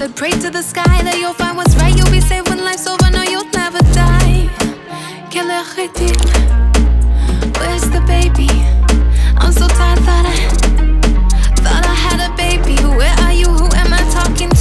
said pray to the sky that you'll find what's right. You'll be saved when life's over, no you'll never die. Quel heure est-il? Where's the baby? I'm so tired, thought I had a baby. Where are you? Who am I talking